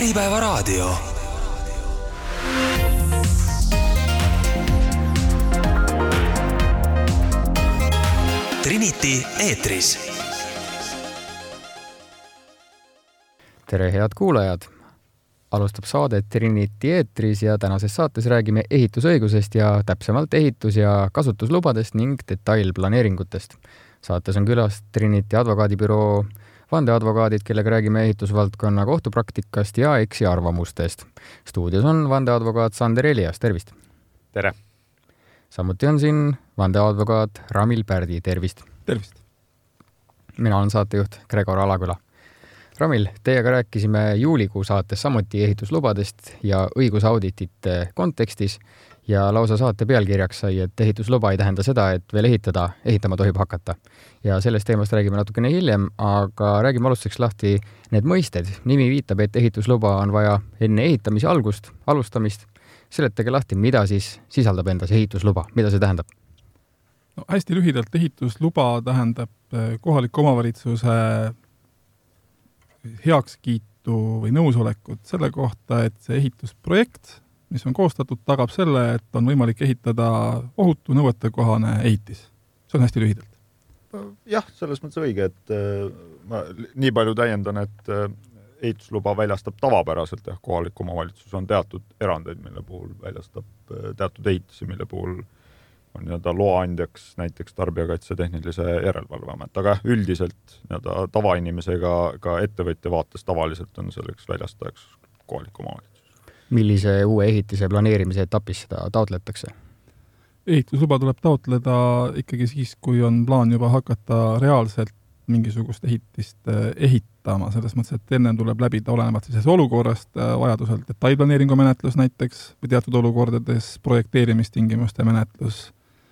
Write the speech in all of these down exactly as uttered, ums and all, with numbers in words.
Äripäevaraadio. Trinity eetris. Tere head kuulajad! Alustab saade Trinity eetris ja tänases saates räägime ehitusõigusest ja täpsemalt ehitus- ja kasutuslubadest ning detailplaneeringutest. Saates on külas Trinity advokaadibüroo vandeadvokaadid, kellega räägime ehitusvaldkonna kohtupraktikast ja eksiarvamustest. Stuudios on vandeadvokaat Sander Elias, tervist! Tere! Samuti on siin vandeadvokaat Ramil Pärdi, tervist! Tervist! Mina olen saatejuht Gregor Alaküla. Ramil, teiega rääkisime juulikuu saates samuti ehituslubadest ja õigusauditite kontekstis ja lausa saate pealkirjaks sai, et ehitusluba ei tähenda seda, et veel ehitada, ehitama tohib hakata. Ja sellest teemast räägime natukene hiljem, aga räägime alustuseks lahti need mõisted. Nimi viitab, et ehitusluba on vaja enne ehitamise algust, alustamist. Seletage lahti, mida siis sisaldab endas ehitusluba, mida see tähendab? No, hästi lühidalt ehitusluba tähendab kohaliku omavalitsuse heakskiitu või nõusolekut selle kohta, et see ehitusprojekt, mis on koostatud, tagab selle, et on võimalik ehitada ohutu nõuetekohane ehitis. See on hästi lühidalt. Jah, selles mõttes õige, et ma nii palju täiendan, et ehitusluba väljastab tavapäraselt, jah, kohalik omavalitsus on teatud erandeid, mille puhul väljastab teatud ehitisi, mille puhul on nii-öelda loaandjaks näiteks tarbijakaitse tehnilise järelevalveamet, aga üldiselt nii-öelda tavainimesega ka ettevõtja vaates tavaliselt on selleks väljastajaks kohalik omavalitsus. Millise uue ehitise planeerimise etapis seda taotletakse? Ehitusluba tuleb taotleda ikkagi siis, kui on plaan juba hakata reaalselt mingisugust ehitist ehitama, selles mõttes, et enne tuleb läbida olenevalt siis olukorrast vajadusel detailplaneeringu menetlus näiteks või teatud olukordades projekteerimistingimuste menetlus,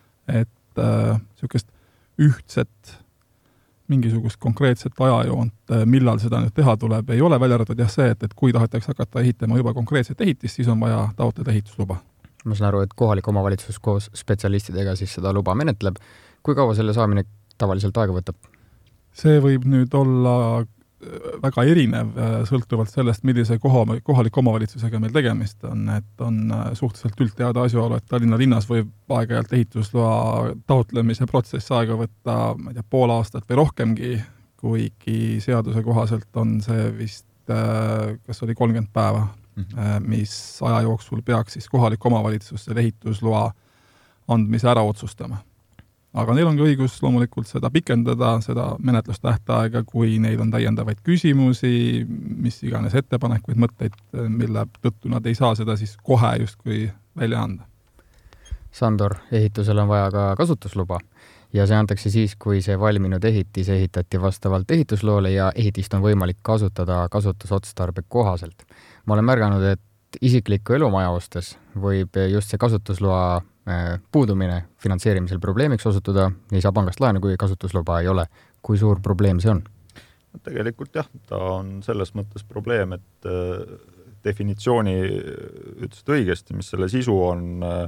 et äh, sükest ühtset mingisugust konkreetset ajajoont, millal seda nüüd teha tuleb, ei ole välja arvatud jah see, et, et kui tahetakse hakata ehitama juba konkreetset ehitist, siis on vaja taotleda ehitusluba. Ma saan aru, et kohalik omavalitsus koos spetsialistidega siis seda luba menetleb. Kui kaua selle saamine tavaliselt aega võtab? See võib nüüd olla väga erinev, sõltuvalt sellest, millise koha, kohaliku omavalitsusega meil tegemist on, et on suhteliselt üldteada asjaolu, et Tallinna linnas võib aeg-ajalt ehitusloa taotlemise protsess aega võtta, ma ei tea, pool aastat või rohkemgi, kuigi seaduse kohaselt on see vist, kas oli kolmkümmend päeva, mis aja jooksul peaks siis kohalik omavalitsus selle ehitusloa andmise ära otsustama. Aga neil ongi õigus loomulikult seda pikendada, seda menetlustähtaega, kui neil on täiendavaid küsimusi, mis iganes ettepanekuid, mõtteid, mille tõttu nad ei saa seda siis kohe justkui välja anda. Sandor, ehitusel on vaja ka kasutusluba ja see antakse siis, kui see valminud ehitis ehitati vastavalt ehitusloole ja ehitist on võimalik kasutada kasutusotstarbe kohaselt. Ma olen märganud, et isikliku elumaja ostes võib just see kasutusloa puudumine finantseerimisel probleemiks osutuda, ei saa pangast laenu, kui kasutusluba ei ole. Kui suur probleem see on? Tegelikult jah, ta on selles mõttes probleem, et definitsiooni ütlesid õigesti, mis selle sisu on,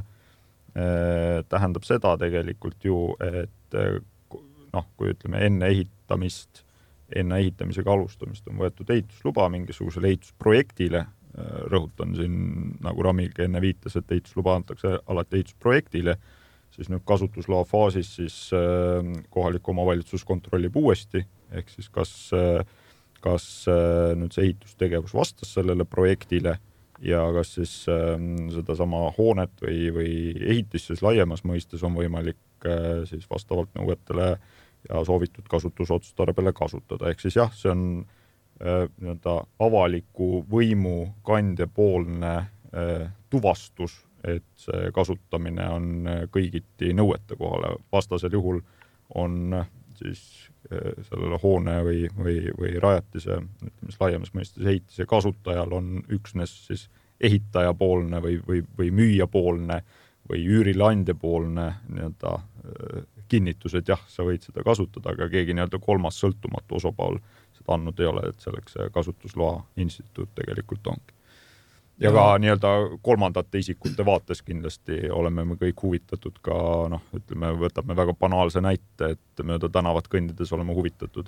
tähendab seda tegelikult ju, et noh, kui ütleme enne ehitamist, enne ehitamisega alustamist on võetud ehitusluba mingisugusele ehitusprojektile, rõhutan siin, nagu Ramilgi enne viitas, et ehitusluba antakse alati ehitusprojektile, siis nüüd kasutusloa faasis siis kohalik omavalitsus kontrollib uuesti, ehk siis kas, kas nüüd see ehitustegevus vastas sellele projektile ja kas siis seda sama hoonet või, või ehitist siis laiemas mõistes on võimalik siis vastavalt nõuetele ja soovitud kasutusotstarbele kasutada. Ehk siis jah, see on nii-öelda avaliku võimu kandja poolne tuvastus, et see kasutamine on kõigiti nõuete kohale. Vastasel juhul on siis sellele hoone või, või, või rajatise, ütleme, laiemas mõistes ehitise kasutajal on üksnes siis ehitaja poolne või, või, või müüja poolne või üürileandja poolne nii-öelda kinnitus, et jah, sa võid seda kasutada, aga keegi nii-öelda kolmas sõltumatu osapool seda andnud ei ole, et selleks kasutusloa instituut tegelikult ongi. Ja ka nii-öelda kolmandate isikute vaates kindlasti oleme me kõik huvitatud ka, noh, ütleme, võtame väga banaalse näite, et mööda tänavat kõndides oleme huvitatud, et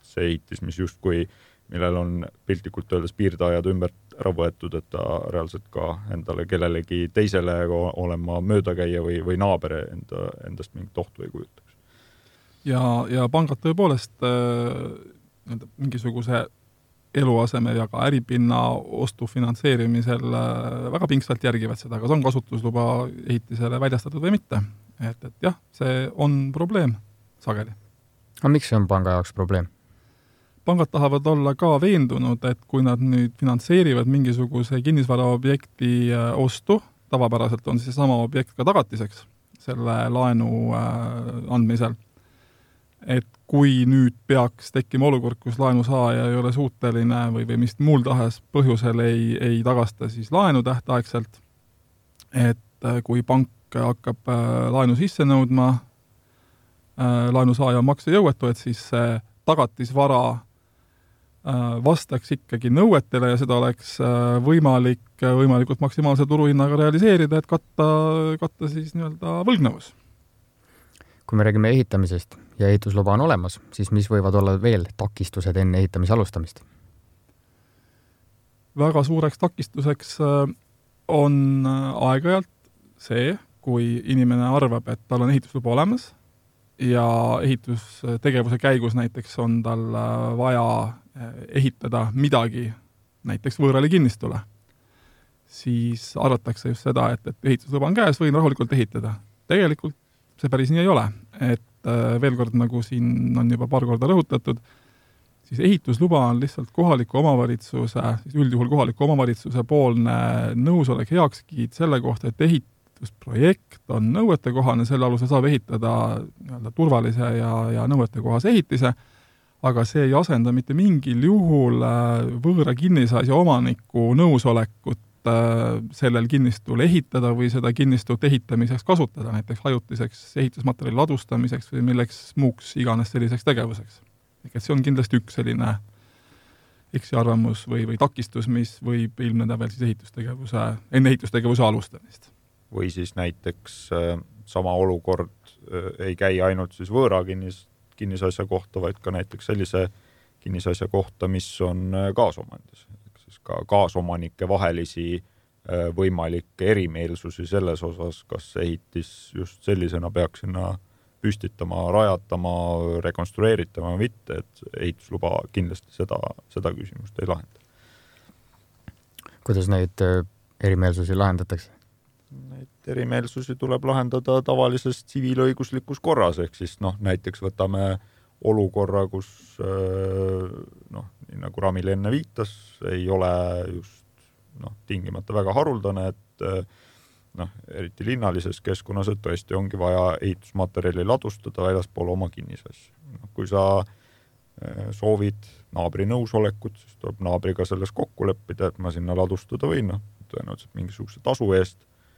see ehitis, mis justkui, millel on piltlikult öeldes piirdeajad ümbert ära võetud, et ta reaalselt ka endale kellelegi teisele olema möödakäija või, või naaber enda, endast mingit ohtu ei kujutaks. Ja, ja pangad tõepoolest äh, mingisuguse eluaseme ja ka äripinna ostu finantseerimisel väga pingsalt järgivad seda, kas on kasutusluba ehitisele väljastatud või mitte. Et, et jah, see on probleem sageli. Aga miks see on panga jaoks probleem? Pangad tahavad olla ka veendunud, et kui nad nüüd finantseerivad mingisuguse kinnisvaraobjekti ostu, tavapäraselt on siis sama objekt ka tagatiseks selle laenu andmisel. Et kui nüüd peaks tekkima olukord, kus laenusaaja ei ole suuteline või, või mis muul tahes põhjusel ei, ei tagasta siis laenu tähtaegselt, et kui pank hakkab laenu sisse nõudma, laenusaaja on maksejõuetu, et siis see tagatisvara vastaks ikkagi nõuetele ja seda oleks võimalik võimalikult maksimaalse turuhinnaga realiseerida, et katta, katta siis nii-öelda võlgnevus. Kui me räägime ehitamisest ja ehitusluba on olemas, siis mis võivad olla veel takistused enne ehitamise alustamist? Väga suureks takistuseks on aeg-ajalt see, kui inimene arvab, et tal on ehitusluba olemas ja ehitustegevuse käigus näiteks on tal vaja ehitada midagi näiteks võõrale kinnistule, siis arvatakse just seda, et, et ehitusluba on käes, võin rahulikult ehitada. Tegelikult see päris nii ei ole, et veel kord, nagu siin on juba paar korda rõhutatud, siis ehitusluba on lihtsalt kohaliku omavalitsuse, siis üldjuhul kohaliku omavalitsuse poolne nõusolek heakskiit selle kohta, et ehitusprojekt on nõuetekohane, selle alusel saab ehitada nii-öelda turvalise ja, ja nõuetekohase ehitise, aga see ei asenda mitte mingil juhul võõra kinnisasja omaniku nõusolekut sellel kinnistul ehitada või seda kinnistut ehitamiseks kasutada, näiteks hajutiseks ehitusmaterjali ladustamiseks või milleks muuks iganes selliseks tegevuseks. Et see on kindlasti üks selline eksiarvamus või, või takistus, mis võib ilmneda veel siis ehitustegevuse, enne ehitustegevuse alustamist. Või siis näiteks sama olukord ei käi ainult siis võõra kinnis, kinnisasja kohta, vaid ka näiteks sellise kinnisasja kohta, mis on kaasomandis. Ka kaasomanike vahelisi võimalikke erimeelsusi selles osas, kas ehitis just sellisena peaks sinna püstitama, rajatama, rekonstrueeritama või mitte, et ehitusluba kindlasti seda, seda küsimust ei lahenda. Kuidas neid erimeelsusi lahendatakse? Neid erimeelsusi tuleb lahendada tavalises tsiviilõiguslikus korras, ehk siis noh, näiteks võtame olukorra, kus noh, nii nagu Ramil enne viitas, ei ole just noh, tingimata väga haruldane, et noh, eriti linnalises keskkonnas, et tõesti ongi vaja ehitusmaterjali ladustada väljaspool oma kinnisasja. No, kui sa soovid naabri nõusolekut, siis tuleb naabriga selles kokku leppida, et ma sinna ladustada võin, noh, tõenäoliselt mingisuguse tasu eest.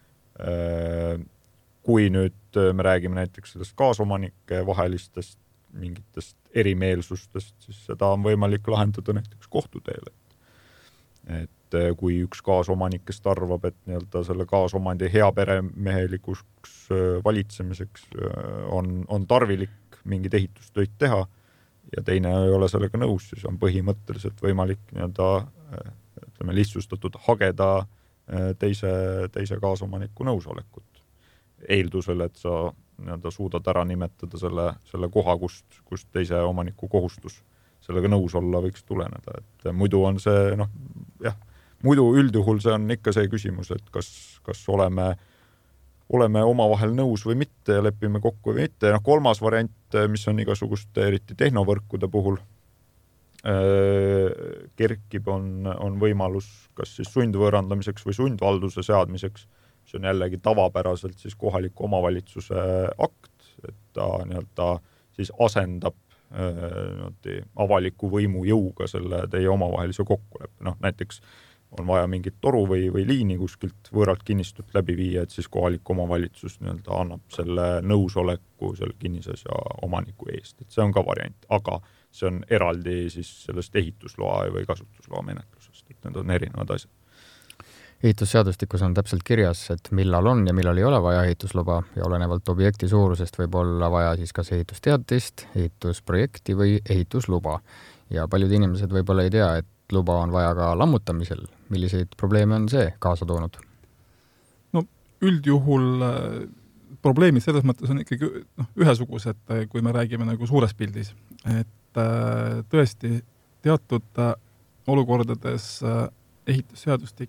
Kui nüüd me räägime näiteks sellest kaasomanike vahelistest mingitest erimeelsustest, siis seda on võimalik lahendada näiteks kohtuteele. Et kui üks kaasomanikest arvab, et nii-öelda selle kaasomandi heaperemehelikus valitsemiseks on, on tarvilik mingid ehitustöid teha ja teine ei ole sellega nõus, siis on põhimõtteliselt võimalik nii-öelda, ütleme, lihtsustatud hageda teise, teise kaasomaniku nõusolekut. Eeldusel, et sa nii-öelda suudad ära nimetada selle, selle koha, kust, kust teise omaniku kohustus sellega nõus olla võiks tuleneda. Et muidu on see, noh, jah, muidu üldjuhul see on ikka see küsimus, et kas, kas oleme, oleme omavahel nõus või mitte ja lepime kokku või mitte. Noh, kolmas variant, mis on igasuguste eriti tehnovõrkude puhul, kerkib, on, on võimalus kas siis sundvõõrandamiseks või sundvalduse seadmiseks. See on jällegi tavapäraselt siis kohaliku omavalitsuse akt, et ta nii-öelda siis asendab äh, avaliku võimu jõuga selle teie omavahelise kokkuleppe. Noh, näiteks on vaja mingit toru või, või liini kuskilt võõralt kinnistut läbi viia, et siis kohalik omavalitsus nii-öelda annab selle nõusoleku selle kinnisasja omaniku eest. Et see on ka variant, aga see on eraldi siis sellest ehitusloa või kasutusloa menetlusest, et need on erinevad asjad. ehitusseadustikus on täpselt kirjas, et millal on ja millal ei ole vaja ehitusluba ja olenevalt objekti suurusest võib olla vaja siis kas ehitusteatist, ehitusprojekti või ehitusluba. Ja paljud inimesed võib-olla ei tea, et luba on vaja ka lammutamisel. Milliseid probleeme on see kaasa toonud? No üldjuhul probleemid selles mõttes on ikkagi noh, ühesugused, kui me räägime nagu suures pildis. Et tõesti teatud olukordades ehitusseadustik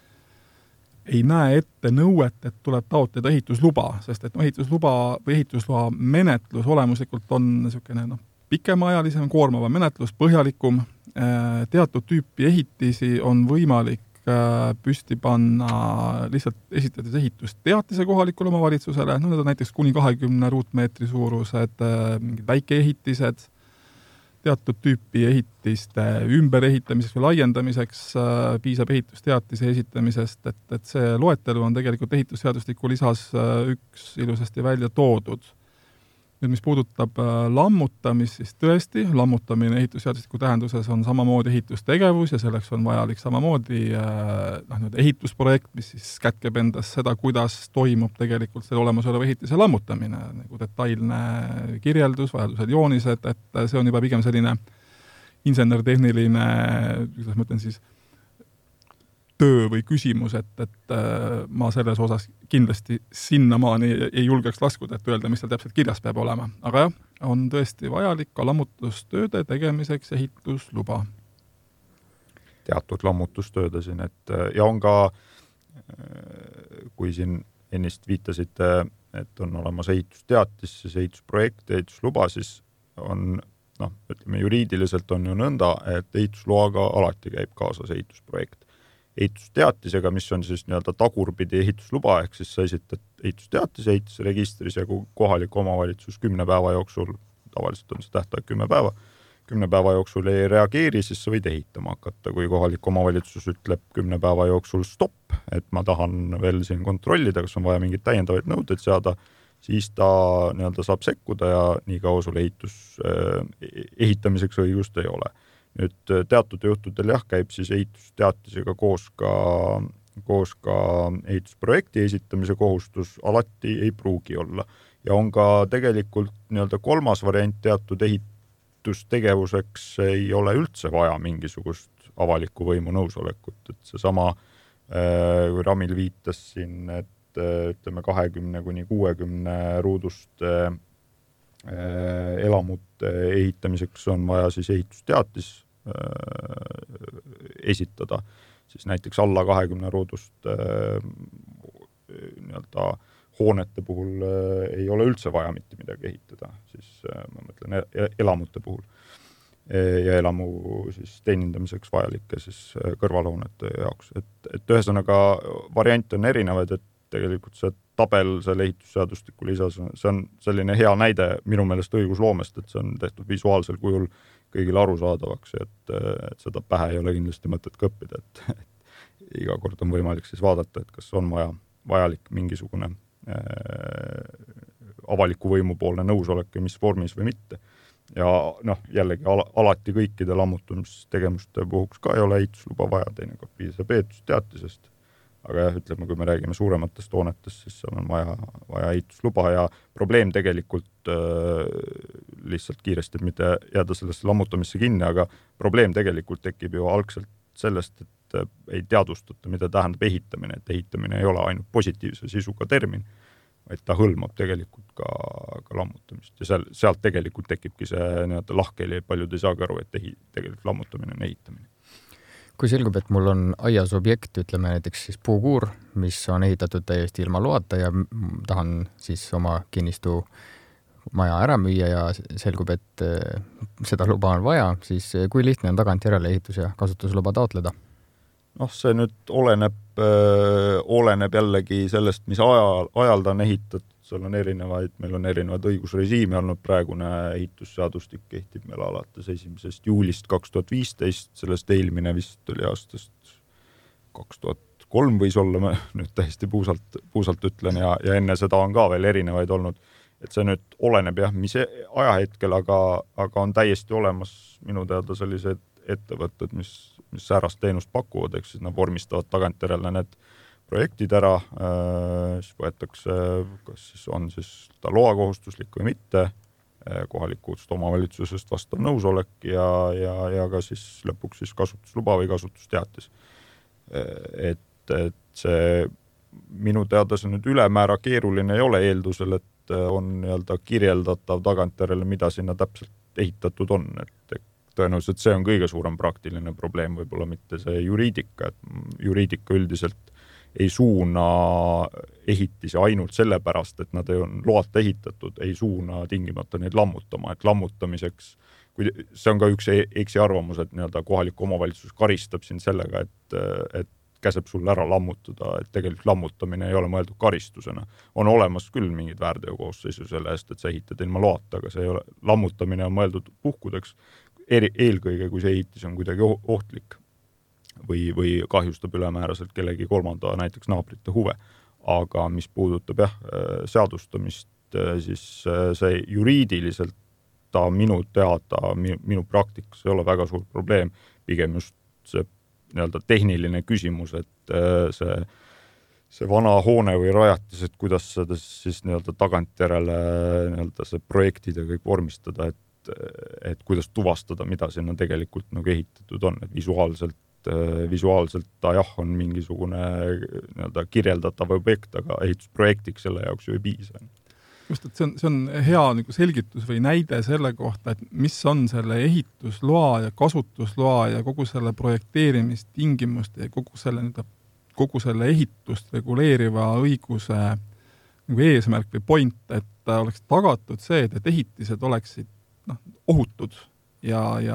ei näe ette nõuet, et tuleb taotleda ehitusluba, sest et no, ehitusluba või ehitusloa menetlus olemuslikult on niisugune noh, pikemaajalisem, koormava menetlus, põhjalikum. Teatud tüüpi ehitisi on võimalik püsti panna lihtsalt esitades ehitusteatise kohalikule omavalitsusele, no need on näiteks kuni kahekümne ruutmeetri suurused mingid väikeehitised, teatud tüüpi ehitiste ümberehitamiseks või laiendamiseks piisab ehitusteatise esitamisest, et, et see loetelu on tegelikult ehitusseadustiku lisas üks ilusasti välja toodud. Nüüd, mis puudutab lammutamist, siis tõesti, lammutamine ehitusseadustiku tähenduses on samamoodi ehitustegevus ja selleks on vajalik samamoodi noh, ehitusprojekt, mis siis kätkeb endas seda, kuidas toimub tegelikult selle olemasoleva ehitise lammutamine, nagu detailne kirjeldus, vajadusel joonised, et see on juba pigem selline insenertehniline, kuidas ma ütlen siis, töö või küsimus, et, et ma selles osas kindlasti sinnamaani ei julgeks laskuda, et öelda, mis seal täpselt kirjas peab olema. Aga jah, on tõesti vajalik ka lammutustööde tegemiseks ehitusluba. Teatud lammutustööde siin, et ja on ka, kui siin ennist viitasite, et on olemas ehitusteatis, siis ehitusprojekt, ehitusluba, siis on, noh, ütleme, juriidiliselt on ju nõnda, et ehitusloaga alati käib kaasas ehitusprojekt. Ehitusteatisega, mis on siis nii-öelda tagurpidi ehitusluba, ehk siis sa esitad ehitusteatis ehitusregistris ja kui kohalik omavalitsus kümne päeva jooksul, tavaliselt on see tähtaeg kümme päeva, kümne päeva jooksul ei reageeri, siis sa võid ehitama hakata. Kui kohalik omavalitsus ütleb kümne päeva jooksul stopp, et ma tahan veel siin kontrollida, kas on vaja mingid täiendavaid nõudeid seada, siis ta nii-öelda saab sekkuda ja nii kaua sul ehitus, ehitamiseks õigust ei ole. Nüüd teatud juhtudel jah, käib siis ehitusteatisega koos ka, koos ka ehitusprojekti esitamise kohustus, alati ei pruugi olla. Ja on ka tegelikult nii-öelda kolmas variant teatud ehitustegevuseks ei ole üldse vaja mingisugust avaliku võimu nõusolekut. Et see sama, kui Ramil viitas siin, et ütleme kahekümne kuni kuuekümne ruudust elamute ehitamiseks on vaja siis ehitusteatis esitada, siis näiteks alla kahekümne ruudust nii-öelda hoonete puhul ei ole üldse vaja mitte midagi ehitada, siis ma mõtlen elamute puhul ja elamu siis teenindamiseks vajalike siis kõrvalhoonete jaoks. Et, et ühesõnaga variant on erinevaid, et tegelikult see tabel selle ehitusseadustiku lisas, see on selline hea näide minu meelest õigusloomest, et see on tehtud visuaalsel kujul kõigile arusaadavaks, et, et seda pähe ei ole kindlasti mõtet kõppida, et, et iga kord on võimalik siis vaadata, et kas on vaja, vajalik mingisugune äh, avaliku võimu poolne nõusolek ja mis vormis või mitte. Ja noh, jällegi al- alati kõikide lammutumistegemuste puhuks ka ei ole ehitusluba vaja, teinekord piisab ehitusteatisest. Aga jah, ütleme, kui me räägime suurematest hoonetest, siis seal on vaja, vaja ehitusluba ja probleem tegelikult äh, lihtsalt kiiresti, et mitte jääda sellesse lammutamisse kinni, aga probleem tegelikult tekib ju algselt sellest, et äh, ei teadvustata, mida tähendab ehitamine, et ehitamine ei ole ainult positiivse sisuga termin, vaid ta hõlmab tegelikult ka, ka lammutamist ja seal, sealt tegelikult tekibki see nii-öelda lahkeli, paljud ei saagi aru, et ehi, tegelikult lammutamine on ehitamine. Kui selgub, et mul on aias objekt, ütleme näiteks siis puukuur, mis on ehitatud täiesti ilma loata ja tahan siis oma kinnistu maja ära müüa ja selgub, et seda luba on vaja, siis kui lihtne on tagantjärele ehitus- ja kasutusluba taotleda? noh, see nüüd oleneb, öö, oleneb jällegi sellest, mis ajal, ajal ta on ehitatud, seal on erinevaid, meil on erinevaid õigusrežiime olnud, praegune ehitusseadustik kehtib meil alates esimesest juulist kaks tuhat viisteist, sellest eelmine vist oli aastast kaks tuhat kolm võis olla, ma nüüd täiesti puusalt, puusalt ütlen ja, ja enne seda on ka veel erinevaid olnud, et see nüüd oleneb jah, mis ajahetkel, aga, aga on täiesti olemas minu teada sellised ettevõtted, mis mis säärast teenust pakuvad, ehk siis nad vormistavad tagantjärele need projektid ära, siis võetakse, kas siis on siis ta loakohustuslik või mitte, kohalikust omavalitsusest vastav nõusolek ja, ja, ja ka siis lõpuks siis kasutusluba või kasutusteatis. Et, et see minu teada see nüüd ülemäära keeruline ei ole eeldusel, et on nii-öelda kirjeldatav tagantjärele, mida sinna täpselt ehitatud on, et tõenäoliselt see on kõige suurem praktiline probleem, võib-olla mitte see juriidika, et juriidika üldiselt ei suuna ehitisi ainult sellepärast, et nad on loata ehitatud, ei suuna tingimata neid lammutama, et lammutamiseks, kui see on ka üks eksi arvamus, et nii-öelda kohalik omavalitsus karistab sind sellega, et, et käseb sul ära lammutada, et tegelikult lammutamine ei ole mõeldud karistusena. On olemas küll mingid väärteokooseisu selle eest, et sa ehitad ilma loata, aga see ei ole, lammutamine on mõeldud puhkudeks, eri, eelkõige, kui see ehitis on kuidagi ohtlik. Või, või kahjustab ülemääraselt kellegi kolmanda näiteks naabrite huve. Aga mis puudutab jah, seadustamist, siis see juriidiliselt ta minu teada, minu praktikas ei ole väga suur probleem, pigem just see nii-öelda tehniline küsimus, et see, see vana hoone või rajatis, et kuidas seda siis nii-öelda tagantjärele nii-öelda see projektid ja kõik vormistada, et, et kuidas tuvastada, mida sinna tegelikult nagu ehitatud on, et visuaalselt visuaalselt ta jah, on mingisugune nii-öelda kirjeldatav objekt, aga ehitusprojektiks selle jaoks ju ei piisa. Just, et see on, see on hea nagu selgitus või näide selle kohta, et mis on selle ehitusloa ja kasutusloa ja kogu selle projekteerimistingimuste ja kogu selle, kogu selle ehitust reguleeriva õiguse nagu eesmärk või point, et oleks tagatud see, et ehitised oleksid noh, ohutud ja, ja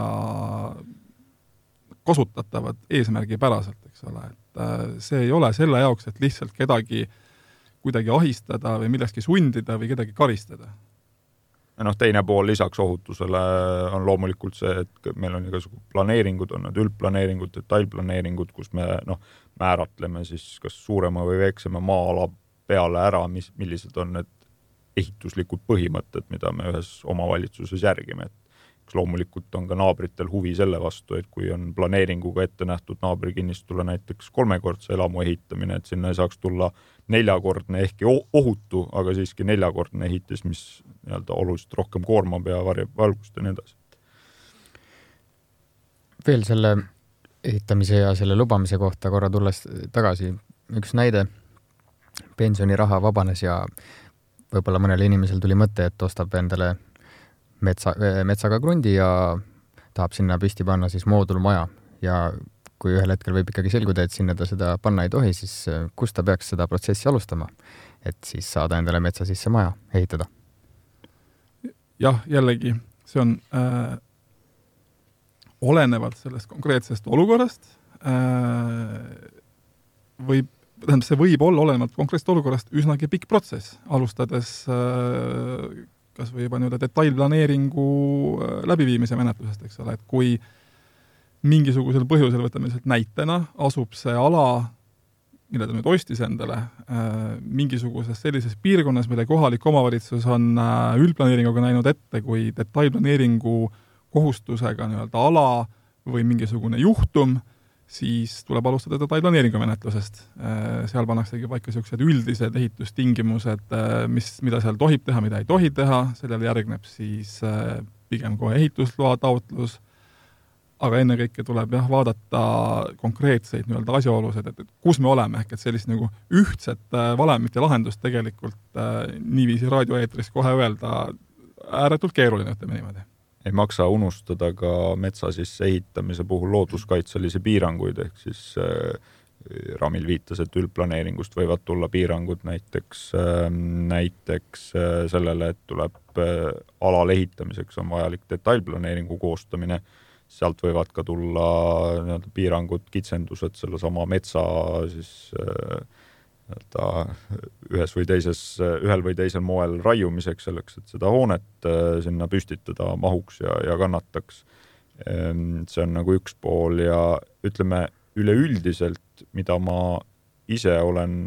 kasutatavad eesmärgipäraselt, eks ole, et see ei ole selle jaoks, et lihtsalt kedagi kuidagi ahistada või millestki sundida või kedagi karistada. Ja noh, teine pool lisaks ohutusele on loomulikult see, et meil on igasugused planeeringud, on need üldplaneeringud, detailplaneeringud, kus me noh, määratleme siis kas suurema või väiksema maa-ala peale ära, mis, millised on need ehituslikud põhimõtted, mida me ühes omavalitsuses järgime, et loomulikult on ka naabritel huvi selle vastu, et kui on planeeringuga ette nähtud naabrikinnistule näiteks kolmekordse elamu ehitamine, et sinna ei saaks tulla neljakordne ehkki ohutu, aga siiski neljakordne ehitis, mis nii-öelda oluliselt rohkem koormab ja varjab valgust ja nii edasi. Veel selle ehitamise ja selle lubamise kohta korra tulles tagasi üks näide. Pensioniraha vabanes ja võib-olla mõnel inimesel tuli mõte, et ostab endale Metsa, metsaga krundi ja tahab sinna püsti panna siis moodulmaja ja kui ühel hetkel võib ikkagi selguda, et sinna ta seda panna ei tohi, siis kus ta peaks seda protsessi alustama, et siis saada endale metsa sisse maja ehitada? Jah, jällegi, see on äh, olenevalt sellest konkreetsest olukorrast äh, võib, tähendab, see võib olla olenevalt konkreetsest olukorrast üsnagi pikk protsess, alustades äh, kas või juba nii-öelda detailplaneeringu läbiviimise menetlusest, eks ole, et kui mingisugusel põhjusel, võtame lihtsalt näitena, asub see ala, mille ta nüüd ostis endale, mingisuguses sellises piirkonnas, mille kohalik omavalitsus on üldplaneeringuga näinud ette, kui detailplaneeringu kohustusega nii-öelda ala või mingisugune juhtum, siis tuleb alustada detailplaneeringu menetlusest. Seal pannaksegi paika sellised üldised ehitustingimused, mis, mida seal tohib teha, mida ei tohi teha, sellele järgneb siis pigem kohe ehitusloa taotlus, aga ennekõike tuleb jah, vaadata konkreetseid nii-öelda asjaolused, et, et kus me oleme, ehk et sellist nagu ühtset valemit ja lahendust tegelikult niiviisi raadioeetris kohe öelda ääretult keeruline, ütleme niimoodi. Ei maksa unustada ka metsa sisse ehitamise puhul looduskaitselisi piiranguid, ehk siis äh, Ramil viitas, et üldplaneeringust võivad tulla piirangud näiteks, äh, näiteks äh, sellele, et tuleb äh, alal ehitamiseks on vajalik detailplaneeringu koostamine, sealt võivad ka tulla nii-öelda piirangud, kitsendused selle sama metsa siis äh, ühes või teises, ühel või teisel moel raiumiseks selleks, et seda hoonet sinna püstitada mahuks ja, ja kannataks. See on nagu üks pool ja ütleme üleüldiselt, mida ma ise olen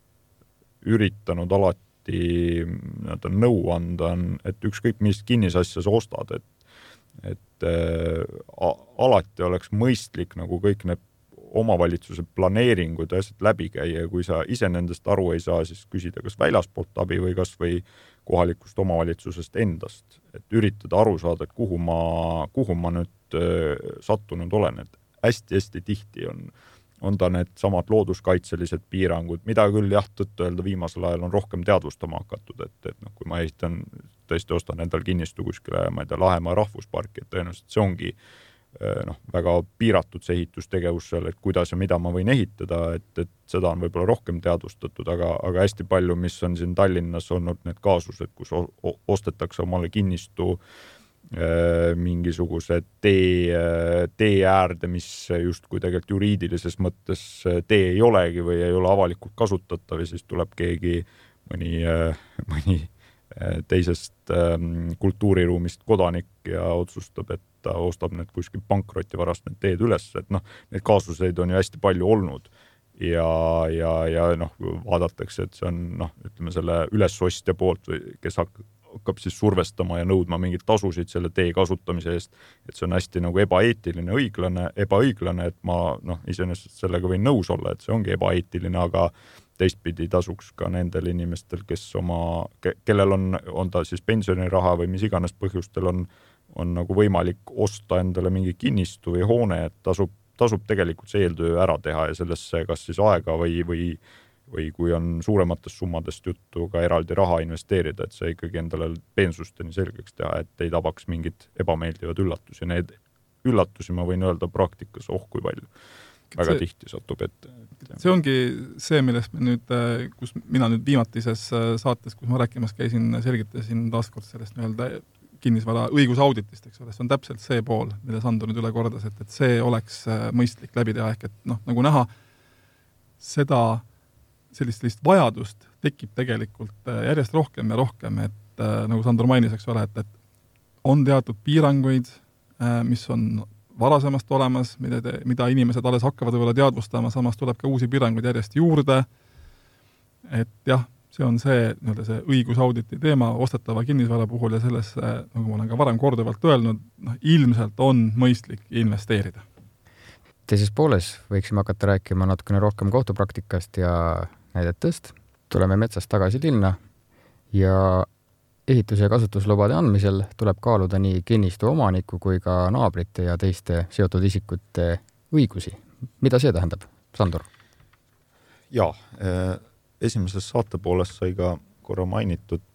üritanud alati nõu anda, on, et ükskõik millist kinnisasja sa ostad, et et äh, alati oleks mõistlik nagu kõik need omavalitsuse planeeringud ja asjad läbi käia ja kui sa ise nendest aru ei saa, siis küsida kas väljaspoolt abi või kas või kohalikust omavalitsusest endast, et üritada aru saada, et kuhu ma, kuhu ma nüüd äh, sattunud olen, et hästi-hästi tihti on, on ta need samad looduskaitselised piirangud, mida küll jah, tõttu öelda viimasel ajal on rohkem teadvustama hakatud, et, et noh, kui ma ehitan, tõesti ostan endal kinnistu kuskile, ma ei tea, Lahemaa rahvusparki, et tõenäoliselt see ongi noh, väga piiratud see ehitustegevus seal, et kuidas ja mida ma võin ehitada, et, et seda on võib-olla rohkem teadvustatud, aga, aga hästi palju, mis on siin Tallinnas olnud need kaasused, kus ostetakse omale kinnistu äh, mingisuguse tee, tee äärde, mis just kui tegelikult juriidilises mõttes tee ei olegi või ei ole avalikult kasutatav ja siis tuleb keegi mõni, mõni teisest ähm, kultuuriruumist kodanik ja otsustab, et ta ostab need kuskil pankroti varast need teed üles, et noh, need kaasuseid on ju hästi palju olnud ja, ja, ja noh, vaadatakse, et see on noh, ütleme selle ülesostja poolt või kes hakkab siis survestama ja nõudma mingid tasusid selle tee kasutamise eest, et see on hästi nagu ebaeetiline, õiglane, ebaõiglane, et ma noh, iseenesest sellega võin nõus olla, et see ongi ebaeetiline, aga teistpidi tasuks ka nendel inimestel, kes oma, kellel on, on ta siis pensioniraha või mis iganes põhjustel on, on nagu võimalik osta endale mingi kinnistu või hoone, et tasub, tasub tegelikult see eeltöö ära teha ja sellesse kas siis aega või, või, või kui on suurematest summadest juttu ka eraldi raha investeerida, et see ikkagi endale peensusteni selgeks teha, et ei tabaks mingid ebameeldivad üllatusi. Need üllatusi ma võin öelda praktikas, oh kui palju. Väga see, tihti satub ette. See ongi see, millest me nüüd, kus mina nüüd viimatises saates, kus ma rääkimas käisin, selgitasin taaskord sellest nii-öelda kinnisvara õigusauditist, eks ole, see on täpselt see pool, mille Sando nüüd üle kordas, et, et see oleks mõistlik läbi teha, ehk et noh, nagu näha, seda sellist, sellist vajadust tekib tegelikult järjest rohkem ja rohkem, et nagu Sandor mainis, eks ole, et, et on teatud piiranguid, mis on varasemast olemas, mida, te, mida inimesed alles hakkavad võib-olla teadvustama, samas tuleb ka uusi piiranguid järjest juurde, et jah, see on see, nii-öelda see õigusauditi teema ostetava kinnisvara puhul ja selles, nagu ma olen ka varem korduvalt öelnud, noh, ilmselt on mõistlik investeerida. Teises pooles võiksime hakata rääkima natukene rohkem kohtupraktikast ja näidetest. Tuleme metsast tagasi linna ja ehitus- ja kasutuslubade andmisel tuleb kaaluda nii kinnistu omaniku kui ka naabrite ja teiste seotud isikute õigusi. Mida see tähendab, Sandor? Ja, esimeses saate poolest sai ka korra mainitud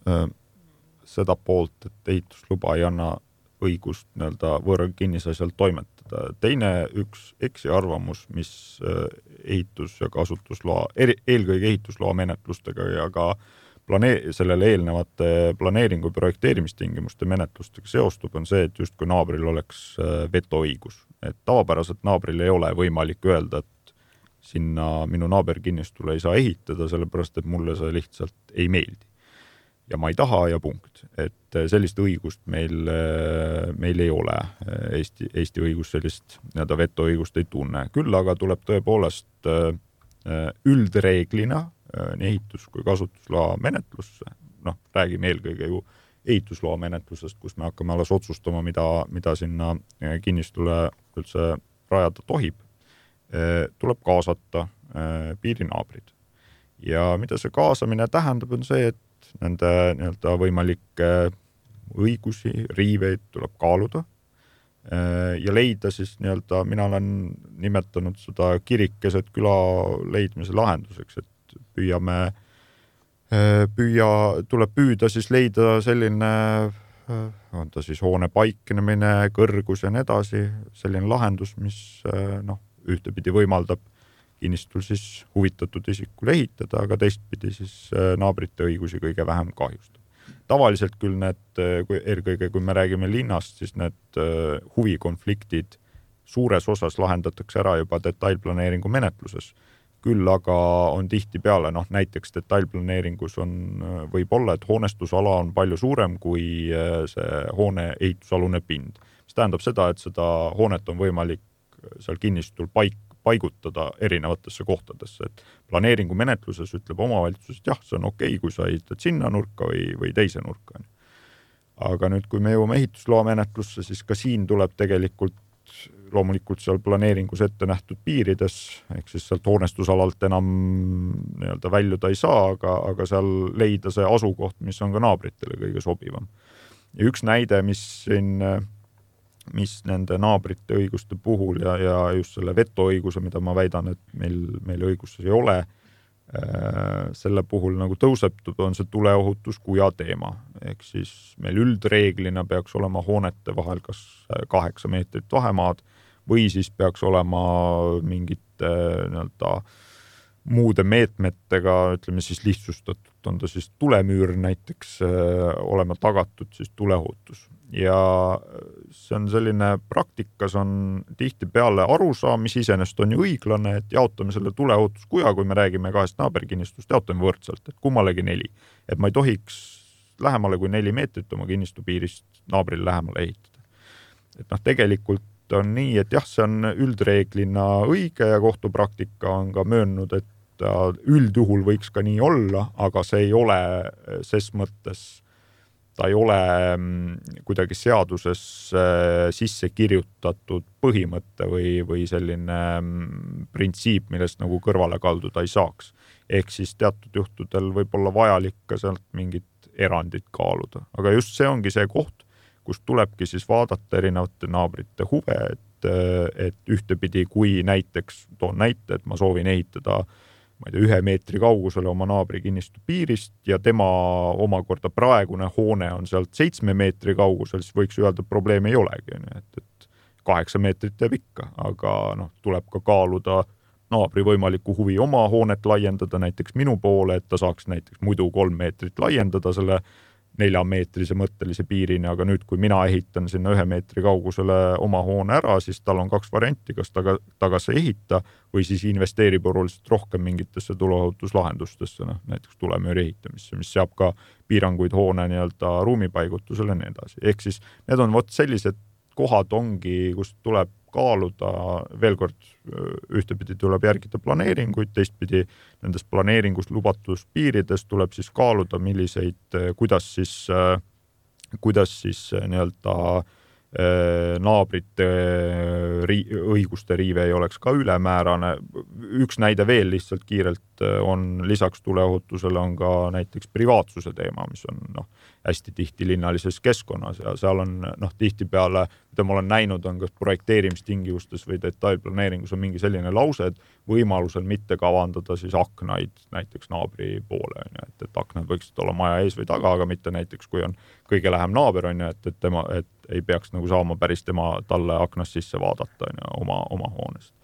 seda poolt, et ehitusluba ei anna õigust nii-öelda võõra kinnisasjal toimetada. Teine üks eksiarvamus, mis ehitus- ja kasutusloa, eelkõige ehitusloa menetlustega ja ka Planee, sellele eelnevate planeeringu projekteerimistingimuste menetlustega seostub, on see, et just kui naabril oleks vetoõigus. Et tavapäraselt naabril ei ole võimalik öelda, et sinna minu naaberkinnistule ei saa ehitada, sellepärast, et mulle see lihtsalt ei meeldi. Ja ma ei taha ja punkt. Et sellist õigust meil, meil ei ole. Eesti, Eesti õigus sellist nii-öelda vetoõigust ei tunne. Küll aga tuleb tõepoolest üldreeglina nii ehitus- kui kasutusloa menetlusse, noh, räägime eelkõige ju ehitusloa menetlusest, kus me hakkame alles otsustama, mida, mida sinna kinnistule üldse rajada tohib, tuleb kaasata piirinaabrid. Ja mida see kaasamine tähendab, on see, et nende nii-öelda võimalikke õigusi, riiveid tuleb kaaluda ja leida siis nii-öelda, mina olen nimetanud seda kirikeset küla leidmise lahenduseks, et püüame, püüa, tuleb püüda siis leida selline, on ta siis hoone paiknemine, kõrgus ja nii edasi, selline lahendus, mis noh, ühtepidi võimaldab kinnistul siis huvitatud isikul ehitada, aga teistpidi siis naabrite õigusi kõige vähem kahjustab. Tavaliselt küll need, kui, eelkõige kui me räägime linnast, siis need huvikonfliktid suures osas lahendatakse ära juba detailplaneeringu menetluses. Küll aga on tihti peale, noh näiteks detailplaneeringus on, võib olla, et hoonestusala on palju suurem kui see hoone ehitusalune pind. Mis tähendab seda, et seda hoonet on võimalik seal kinnistul paik, paigutada erinevatesse kohtadesse. Et planeeringu menetluses ütleb omavalitsus, et jah, see on okei, kui sa ehitad sinna nurka või, või teise nurka. aga nüüd, kui me jõuame ehitusloa menetlusse, siis ka siin tuleb tegelikult loomulikult seal planeeringus ette nähtud piirides, ehk siis sealt hoonestusalalt enam nii-öelda väljuda ei saa, aga, aga seal leida see asukoht, mis on ka naabritele kõige sobivam. Ja üks näide, mis siin, mis nende naabrite õiguste puhul ja, ja just selle vetoõiguse, mida ma väidan, et meil, meil õiguses ei ole, selle puhul nagu tõusebtub, on see tuleohutuskuja teema. Ehk siis meil üldreeglina peaks olema hoonete vahel kas kaheksa meetrit vahemaad või siis peaks olema mingite nii-öelda muude meetmetega, ütleme siis lihtsustatud, on ta siis tulemüür näiteks olema tagatud siis tuleohutus. Ja see on selline praktikas on tihti peale arusaam, mis iseenesest on ju õiglane, et jaotame selle tuleohutuskuja, kui me räägime kahest naaberkinnistust, jaotame võrdselt, et kummalegi neli. Et ma ei tohiks lähemale kui neli meetrit oma kinnistu piirist naabril lähemale ehitada. Et noh, tegelikult on nii, et jah, see on üldreeglina õige ja kohtupraktika on ka möönnud, et üldjuhul võiks ka nii olla, aga see ei ole ses mõttes ta ei ole kuidagi seaduses sisse kirjutatud põhimõtte või, või selline printsiip, millest nagu kõrvale kalduda ei saaks. Ehk siis teatud juhtudel võib olla vajalik ka sealt mingit erandit kaaluda. Aga just see ongi see koht, kus tulebki siis vaadata erinevate naabrite huve, et, et ühtepidi, kui näiteks, toon näite, et ma soovin ehitada ma ei tea, ühe meetri kaugusele oma naabri kinnistu piirist ja tema omakorda praegune hoone on sealt seitsme meetri kaugusel, siis võiks öelda, et probleem ei olegi, et, et kaheksa meetrit teeb ikka, aga noh, tuleb ka kaaluda naabri võimaliku huvi oma hoonet laiendada näiteks minu poole, et ta saaks näiteks muidu kolm meetrit laiendada selle neljameetrise mõttelise piirini, aga nüüd, kui mina ehitan sinna ühe meetri kaugusele oma hoone ära, siis tal on kaks varianti, kas ta, ta kas ehita või siis investeerib oluliselt rohkem mingitesse tuleohutuslahendustesse, noh, näiteks tulemüüri ehitamisse, mis seab ka piiranguid hoone nii-öelda ruumipaigutusele ja nii edasi. Ehk siis need on vot sellised kohad ongi, kus tuleb kaaluda, veel kord ühtepidi tuleb järgida planeeringuid, teistpidi nendest planeeringus lubatus piirides tuleb siis kaaluda, milliseid, kuidas siis, kuidas siis nii-öelda naabrite õiguste riive ei oleks ka ülemäärane. Üks näide veel lihtsalt kiirelt on lisaks tuleohutusele on ka näiteks privaatsuse teema, mis on noh, hästi tihti linnalises keskkonnas ja seal on noh, tihti peale, mida ma olen näinud, on kas projekteerimistingimustes või detailplaneeringus on mingi selline lause, et võimalusel mitte kavandada siis aknaid näiteks naabri poole, et, et aknad võiksid olla maja ees või taga, aga mitte näiteks, kui on kõige lähem naaber, on ju, et, et, tema, et ei peaks nagu saama päris tema talle aknast sisse vaadata on ju, oma, oma hoonest.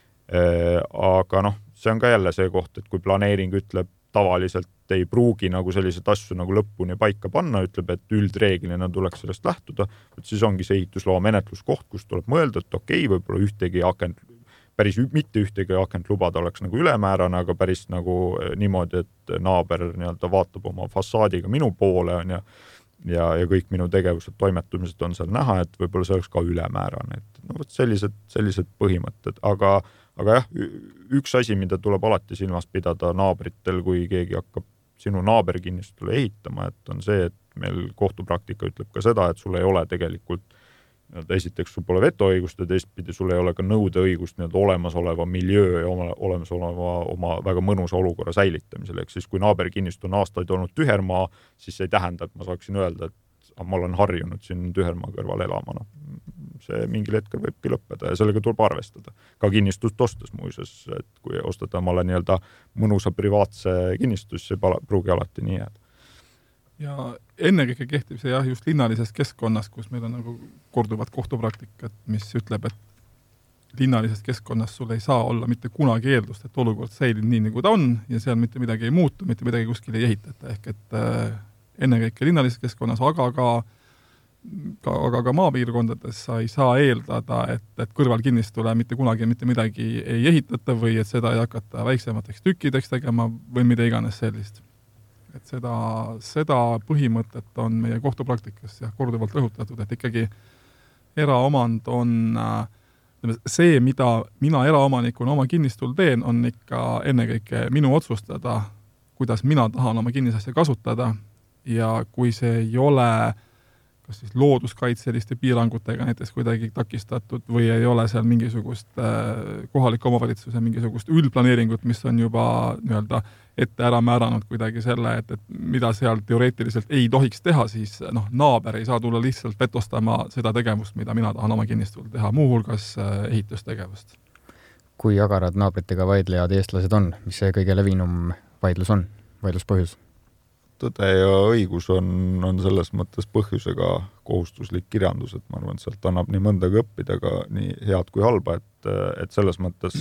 Aga noh, see on ka jälle see koht, et kui planeering ütleb tavaliselt ei pruugi nagu sellised asju nagu lõpuni paika panna, ütleb, et üldreeglina tuleks sellest lähtuda, et siis ongi see ehitusloa menetluskoht, kus tuleb mõelda, et okei, võib-olla ühtegi akent, päris mitte ühtegi akent lubada oleks nagu ülemäärane, aga päris nagu niimoodi, et naaber nii-öelda vaatab oma fassaadiga minu poole on ja, ja, ja kõik minu tegevused, toimetumised on seal näha, et võib-olla see oleks ka ülemäärane. Et, no, võt sellised, sellised põhimõtted, aga, aga jah, üks asi, mida tuleb alati silmas pidada naabritel, kui keegi hakkab sinu naaberkinnistule ehitama, et on see, et meil kohtupraktika ütleb ka seda, et sul ei ole tegelikult esiteks sul pole vetoõigust ja teistpidi sul ei ole ka nõudeõigust nii-öelda olemasoleva miljöö ja oma, olemasoleva oma väga mõnusa olukorra säilitamisel. Ehk siis kui naaberkinnist on aastaid olnud tühermaa, siis see ei tähenda, et ma saaksin öelda, et ma olen harjunud siin tühermaa kõrval elamana. See mingil hetkel võibki lõppeda ja sellega tuleb arvestada. Ka kinnistust ostes muuses, et kui ostada omale nii-öelda mõnusa privaatse kinnistus, see pruugi alati nii jääda. Ja ennekõike kehtib see jah just linnalises keskkonnas, kus meil on nagu korduvad kohtupraktikat, mis ütleb, et linnalises keskkonnas sul ei saa olla mitte kunagi eeldust, et olukord säilib nii, nagu ta on ja seal mitte midagi ei muutu, mitte midagi kuskil ei ehitata. Ehk et äh, ennekõike linnalises keskkonnas, aga ka, ka, aga ka maapiirkondades sa ei saa eeldada, et, et kõrvalkinnistule mitte kunagi mitte midagi ei ehitata või et seda ei hakata väiksemateks tükkideks tegema või mida iganes sellist. Et seda, seda põhimõtet on meie kohtupraktikas ja korduvalt rõhutatud, et ikkagi eraomand on see, mida mina eraomanikuna oma kinnistul teen, on ikka ennekõike minu otsustada, kuidas mina tahan oma kinnisasja kasutada ja kui see ei ole kas siis looduskaitseliste piirangutega näiteks kuidagi takistatud või ei ole seal mingisugust äh, kohaliku omavalitsuse mingisugust üldplaneeringut, mis on juba nii-öelda ette ära määranud kuidagi selle, et, et mida seal teoreetiliselt ei tohiks teha, siis noh, naaber ei saa tulla lihtsalt vetostama seda tegevust, mida mina tahan oma kinnistul teha, muuhulgas äh, ehitustegevust. Kui agarad naabritega vaidlejad eestlased on, mis see kõige levinum vaidlus on, vaidluspõhjus? Tõde ja õigus on, on selles mõttes põhjusega kohustuslik kirjandus, et ma arvan, et sealt annab nii mõndagi õppida ka nii head kui halba, et, et selles mõttes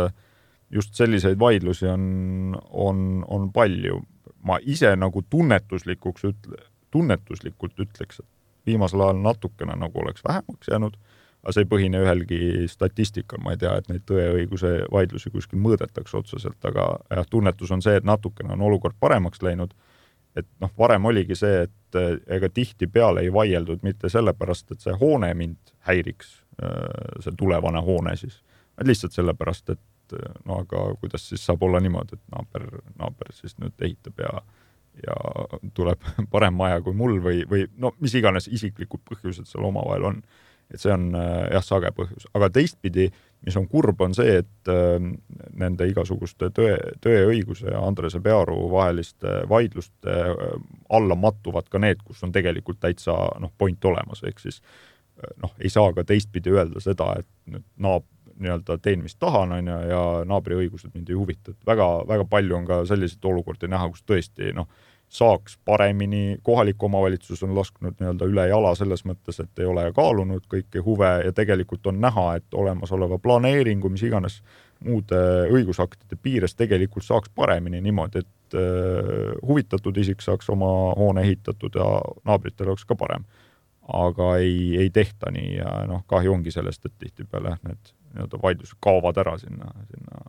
just selliseid vaidlusi on, on, on palju. Ma ise nagu tunnetuslikuks ütle, tunnetuslikult ütleks, et viimasel ajal natukene nagu oleks vähemaks jäänud, aga see ei põhine ühelgi statistikal, ma ei tea, et neid tõe õiguse vaidlusi kuskil mõõdetakse otseselt, aga jah, tunnetus on see, et natukene on olukord paremaks läinud. Et noh, varem oligi see, et ega tihti peale ei vaieldud mitte sellepärast, et see hoone mind häiriks, see tulevane hoone siis, vaid lihtsalt sellepärast, et no aga kuidas siis saab olla niimoodi, et naaber, naaber siis nüüd ehitab ja, ja tuleb parem maja kui mul või, või no mis iganes isiklikud põhjused seal omavahel on. Et see on jah, sage põhjus. Aga teistpidi, mis on kurb, on see, et nende igasuguste tõe, tõe õiguse ja Andrese Pearu vaheliste vaidluste alla mattuvad ka need, kus on tegelikult täitsa noh, point olemas. Ehk siis noh, ei saa ka teistpidi öelda seda, et nüüd naab nii-öelda teen, mis tahan on ja, ja naabri õigused mind ei huvita. Väga, väga palju on ka selliseid olukordi näha, kus tõesti noh, saaks paremini, kohalik omavalitsus on lasknud nii-öelda üle jala selles mõttes, et ei ole kaalunud kõiki huve ja tegelikult on näha, et olemasoleva planeeringu, mis iganes muude õigusaktide piires tegelikult saaks paremini niimoodi, et uh, huvitatud isik saaks oma hoone ehitatud ja naabritel oleks ka parem. Aga ei, ei tehta nii ja noh, kahju ongi sellest, et tihtipeale need nii-öelda vaidlused kaovad ära sinna, sinna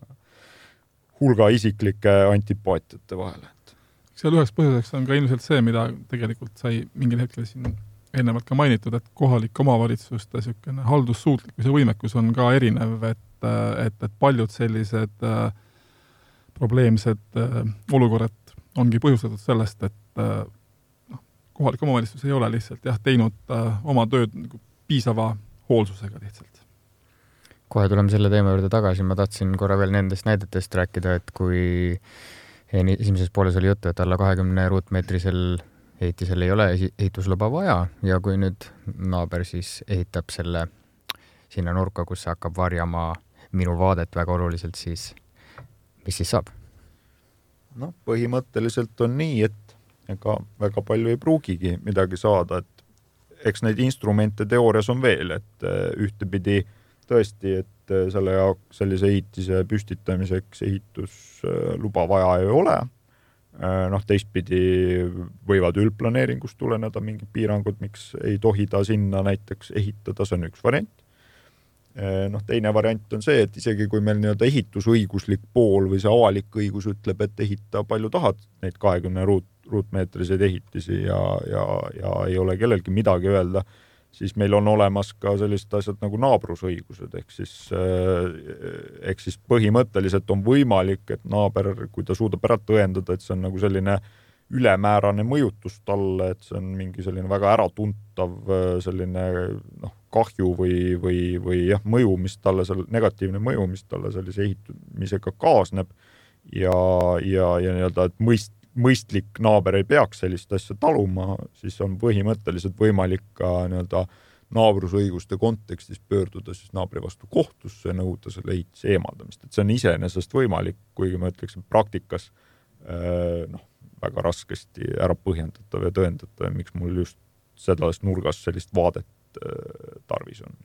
hulga isiklike antipaatiate vahele. Seal üheks põhjuseks on ka ilmselt see, mida tegelikult sai mingil hetkel siin eelnevalt ka mainitud, et kohalik omavalitsuste sükene haldussuutlikkus ja võimekus on ka erinev, et, et, et paljud sellised äh, probleemsed äh, olukorrad ongi põhjustatud sellest, et äh, no, kohalik omavalitsus ei ole lihtsalt jah, teinud äh, oma tööd nagu piisava hoolsusega lihtsalt. Kohe tuleme selle teema juurde tagasi, ma tahtsin korra veel nendest näidetest rääkida, et kui esimeses pooles oli juttu, et alla kahekümne ruutmeetrisel ehitisel ei ole ehitusluba vaja ja kui nüüd naaber siis ehitab selle sinna nurka, kus see hakkab varjama minu vaadet väga oluliselt, siis mis siis saab? No põhimõtteliselt on nii, et ega väga palju ei pruugigi midagi saada, et eks neid instrumente teoorias on veel, et ühtepidi tõesti, et selle jaoks sellise ehitise püstitamiseks ehitusluba vaja ei ole. Noh, teistpidi võivad üldplaneeringust tuleneda mingid piirangud, miks ei tohi ta sinna näiteks ehitada, see on üks variant. Noh, teine variant on see, et isegi kui meil nii-öelda ehitusõiguslik pool või see avalik õigus ütleb, et ehita palju tahad neid kahekümne ruut, ruutmeetriseid ehitisi ja, ja, ja ei ole kellelgi midagi öelda, siis meil on olemas ka sellised asjad nagu naabrusõigused, ehk siis, ehk siis põhimõtteliselt on võimalik, et naaber, kui ta suudab ära tõendada, et see on nagu selline ülemäärane mõjutus talle, et see on mingi selline väga äratuntav selline noh, kahju või, või, või jah, mõju, mis talle, negatiivne mõju, mis talle sellise ehitumisega kaasneb ja, ja, ja nii-öelda, et mõist, mõistlik naaber ei peaks sellist asja taluma, siis on põhimõtteliselt võimalik ka nii-öelda naabrusõiguste kontekstis pöörduda siis naabri vastu kohtusse ja nõuda selle ehitise eemaldamist. Et see on iseenesest võimalik, kuigi ma ütleks, et praktikas noh, väga raskesti ära põhjendatav ja tõendatav, miks mul just sellest nurgas sellist vaadet tarvis on.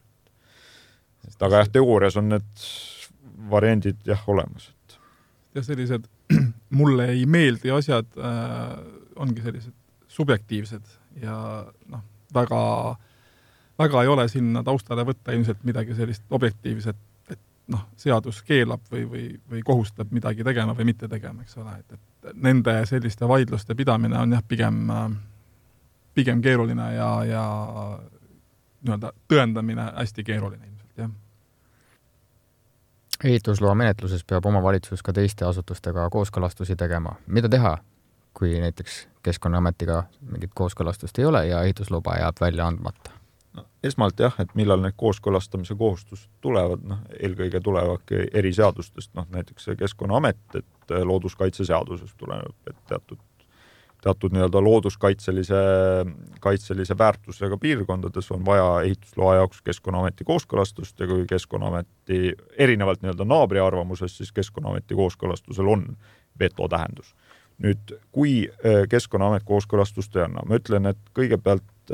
Aga jah, teoorias on need variandid jah olemas. Ja sellised mulle ei meeldi asjad äh, ongi sellised subjektiivsed ja noh, väga, väga ei ole sinna taustale võtta ilmselt midagi sellist objektiivset, et noh, seadus keelab või, või, või kohustab midagi tegema või mitte tegema, eks ole. Et, et nende selliste vaidluste pidamine on jah, pigem, pigem keeruline ja, ja nii-öelda tõendamine hästi keeruline ilmselt, jah. Ehitusloa menetluses peab omavalitsus ka teiste asutustega kooskõlastusi tegema. Mida teha, kui näiteks Keskkonnaametiga mingit kooskõlastust ei ole ja ehitusluba jääb välja andmata? No, esmalt jah, et millal need kooskõlastamise kohustused tulevad, noh, eelkõige tulevadki eri seadustest, noh, näiteks Keskkonnaamet, et looduskaitseseadusest tuleneb, et teatud, teatud nii-öelda looduskaitselise kaitselise väärtusega piirkondades on vaja ehitusloa jaoks Keskkonnaameti kooskõlastust ja kui Keskkonnaameti erinevalt nii-öelda naabri arvamusest, siis Keskkonnaameti kooskõlastusel on veto tähendus. Nüüd, kui Keskkonnaamet kooskõlastust ei anna, ma ütlen, et kõigepealt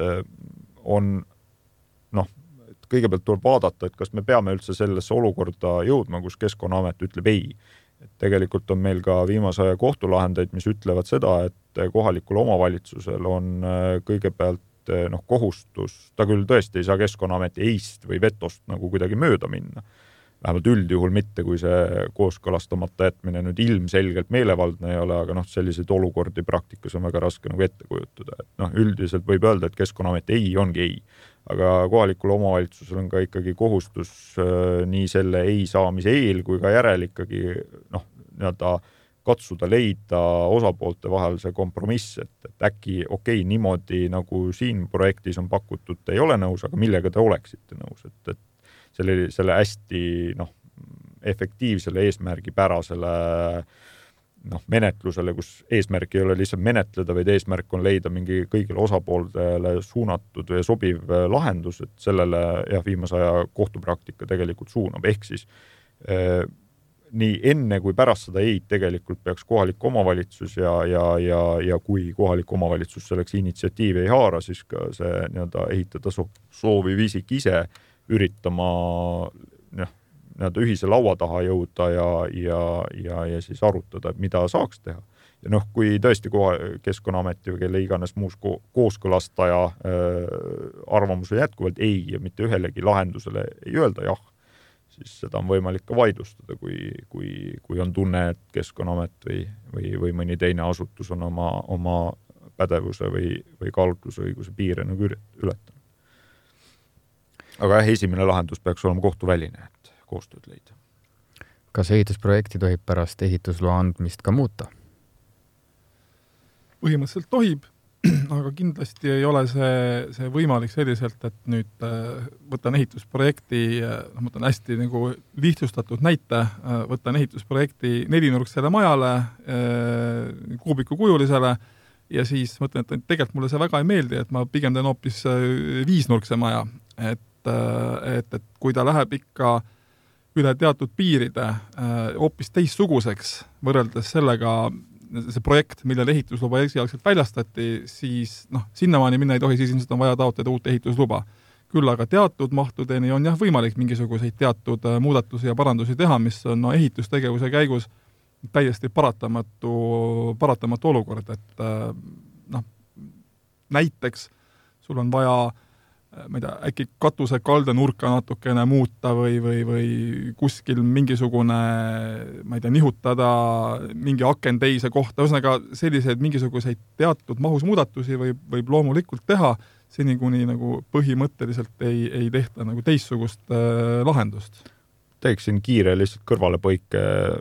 on noh, kõigepealt tuleb vaadata, et kas me peame üldse sellesse olukorda jõudma, kus Keskkonnaamet ütleb ei. Et tegelikult on meil ka viimase aja kohtulahendeid, mis ütlevad seda, et kohalikul omavalitsusel on kõigepealt noh, kohustus, ta küll tõesti ei saa Keskkonnaameti eist või vetost nagu kuidagi mööda minna. Vähemalt üldjuhul mitte, kui see kooskõlastamata jätmine nüüd ilmselgelt meelevaldne ei ole, aga noh, selliseid olukordi praktikas on väga raske nagu ette kujutada. Et noh, üldiselt võib öelda, et Keskkonnaamet ei ongi ei. Aga kohalikul omavalitsusel on ka ikkagi kohustus äh, nii selle ei saamise eel kui ka järel ikkagi noh, nii-öelda katsuda leida osapoolte vahel see kompromiss, et, et äkki okei, okay, niimoodi nagu siin projektis on pakutud, ei ole nõus, aga millega te oleksite nõus, et, et selle, selle hästi noh, efektiivsele eesmärgipärasele noh, menetlusele, kus eesmärk ei ole lihtsalt menetleda, vaid eesmärk on leida mingi kõigile osapooltele suunatud või sobiv lahendus, et sellele jah, viimase aja kohtupraktika tegelikult suunab. Ehk siis eh, nii enne kui pärast seda ei tegelikult peaks kohalik omavalitsus ja, ja, ja, ja kui kohalik omavalitsus selleks initsiatiivi ei haara, siis ka see nii-öelda ehitada sooviv isik ise üritama noh, nii-öelda ühise laua taha jõuda ja, ja, ja, ja siis arutada, mida saaks teha. Ja noh, kui tõesti Keskkonnaameti või kelle iganes muus ko- kooskõlastaja äh, arvamuse jätkuvalt ei ja mitte ühelegi lahendusele ei öelda jah, siis seda on võimalik ka vaidlustada, kui, kui, kui on tunne, et Keskkonnaamet või, või, või mõni teine asutus on oma, oma pädevuse või, või kaalutlusõiguse piire nagu ületanud. Aga jah, esimene lahendus peaks olema kohtuväline, et koostööd leida. Kas ehitusprojekti tohib pärast ehitusloa andmist ka muuta? Põhimõtteliselt tohib, aga kindlasti ei ole see, see võimalik selliselt, et nüüd võtan ehitusprojekti, no, võtan hästi nagu lihtsustatud näite, võtan ehitusprojekti nelinurksele majale, kuubiku kujulisele ja siis mõtlen, et tegelikult mulle see väga ei meeldi, et ma pigem teen hoopis viisnurkse maja, et, et, et kui ta läheb ikka üle teatud piiride hoopis teissuguseks võrreldes sellega, see projekt, millele ehitusluba esialgselt väljastati, siis noh, sinnamaani minna ei tohi, siis ilmselt on vaja taotleda uut ehitusluba. Küll aga teatud mahtudeni on jah võimalik mingisuguseid teatud muudatusi ja parandusi teha, mis on no, ehitustegevuse käigus täiesti paratamatu, paratamatu olukord, et noh, näiteks sul on vaja ma ei tea, äkki katuse kaldenurka natukene muuta või, või, või kuskil mingisugune, ma ei tea, nihutada mingi aken teise kohta, ühesõnaga selliseid mingisuguseid teatud mahus muudatusi võib, võib loomulikult teha, seni kuni nagu põhimõtteliselt ei, ei tehta nagu teissugust äh, lahendust. Teeksin kiire lihtsalt kõrvalepõike,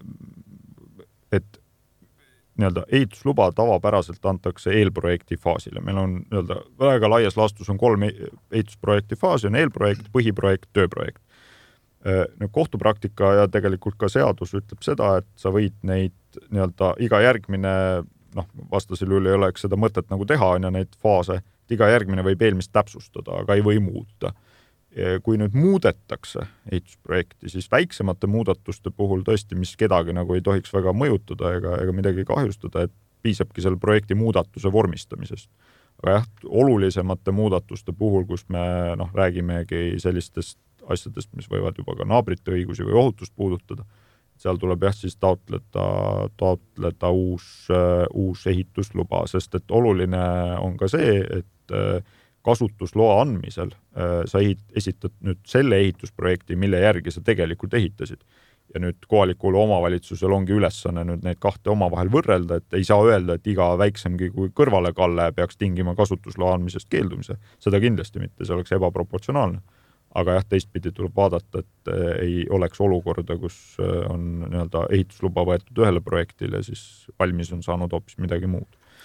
et nii-öelda ehitusluba tavapäraselt antakse eelprojekti faasile. Meil on nii-öelda väga laias laastus on kolm ehitusprojekti faasi, on eelprojekt, põhiprojekt, tööprojekt. Kohtupraktika ja tegelikult ka seadus ütleb seda, et sa võid neid nii-öelda iga järgmine, noh, vastasel juhul ei oleks seda mõtet nagu teha, on ja neid faase, et iga järgmine võib eelmist täpsustada, aga ei või muuta. Kui nüüd muudetakse ehitusprojekti, siis väiksemate muudatuste puhul tõesti, mis kedagi nagu ei tohiks väga mõjutada ega, ega midagi kahjustada, et piisabki selle projekti muudatuse vormistamisest. Aga jah, olulisemate muudatuste puhul, kus me noh, räägimegi sellistest asjadest, mis võivad juba ka naabrite õigusi või ohutust puudutada, seal tuleb jah siis taotleda, taotleda uus, uus ehitusluba, sest et oluline on ka see, et kasutusloa andmisel sa esitad nüüd selle ehitusprojekti, mille järgi sa tegelikult ehitasid. Ja nüüd kohalikul omavalitsusel ongi ülesanne nüüd neid kahte omavahel võrrelda, et ei saa öelda, et iga väiksemgi kui kõrvalekalle peaks tingima kasutusloa andmisest keeldumise. Seda kindlasti mitte, see oleks ebaproportsionaalne. Aga jah, teistpidi tuleb vaadata, et ei oleks olukorda, kus on nii-öelda ehitusluba võetud ühele projektile, siis valmis on saanud hoopis midagi muud.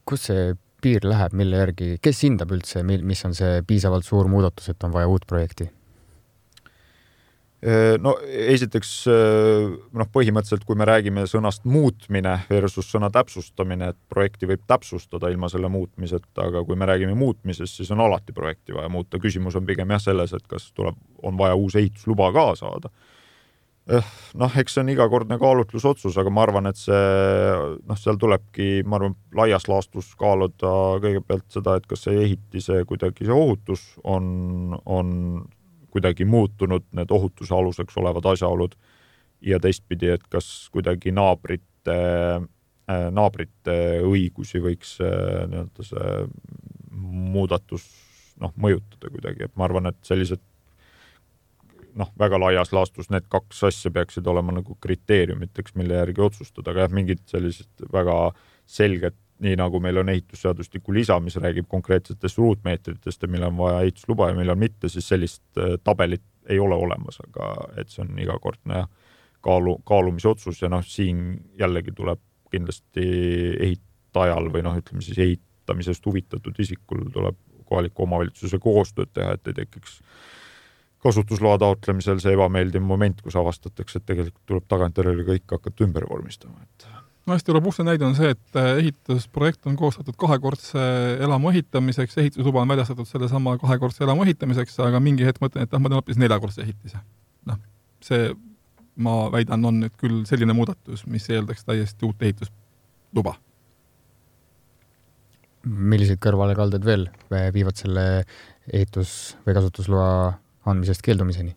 kus see piir läheb, mille järgi, kes hindab üldse, mis on see piisavalt suur muudatus, et on vaja uut projekti? No esiteks, noh, põhimõtteliselt, kui me räägime sõnast muutmine versus sõna täpsustamine, et projekti võib täpsustada ilma selle muutmiseta, aga kui me räägime muutmisest, siis on alati projekti vaja muuta. Küsimus on pigem jah selles, et kas tuleb, on vaja uus ehitusluba ka saada. Noh, eks see on igakordne kaalutlusotsus, aga ma arvan, et see, noh, seal tulebki, ma arvan, laias laastus kaaluda kõigepealt seda, et kas see ehitise kuidagi see ohutus on, on kuidagi muutunud, need ohutuse aluseks olevad asjaolud ja teistpidi, et kas kuidagi naabrite, naabrite õigusi võiks nii-öelda see muudatus noh, mõjutada kuidagi, et ma arvan, et sellised noh, väga laias laastus need kaks asja peaksid olema nagu kriteeriumiteks, mille järgi otsustada, aga jah, mingid sellised väga selged, nii nagu meil on ehitusseadustiku lisa, mis räägib konkreetsetest ruutmeetritest ja mille on vaja ehitusluba ja mille on mitte, siis sellist tabelit ei ole olemas, aga et see on igakordne kaalu, kaalumise otsus ja noh, siin jällegi tuleb kindlasti ehitajal või noh, ütleme siis ehitamisest huvitatud isikul tuleb kohaliku omavalitsuse koostööd teha, et ei tekiks kasutusloa taotlemisel see ebameeldiv moment, kus avastatakse, et tegelikult tuleb tagantjärele kõik hakata ümber vormistama, et no hästi robustne näide on see, et ehitusprojekt on koostatud kahekordse elamu ehitamiseks, ehitusluba on väljastatud selle sama kahekordse elamu ehitamiseks, aga mingi hetk mõtlen, et ah, ma teen hoopis neljakordse ehitise. Noh, see, ma väidan, on nüüd küll selline muudatus, mis eeldaks täiesti uut ehitusluba. Millised kõrvalekalded veel viivad selle ehitus- või kasutusloa andmisest keeldumiseni?